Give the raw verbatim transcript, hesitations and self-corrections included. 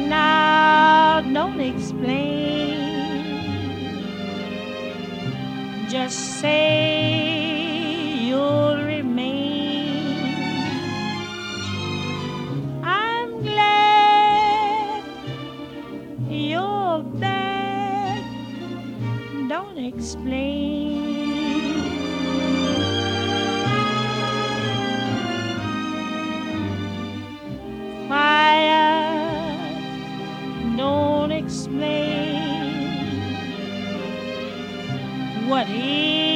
Now, don't explain. Just say you'll remain. I'm glad you're back. Don't explain. Fire, don't explain what is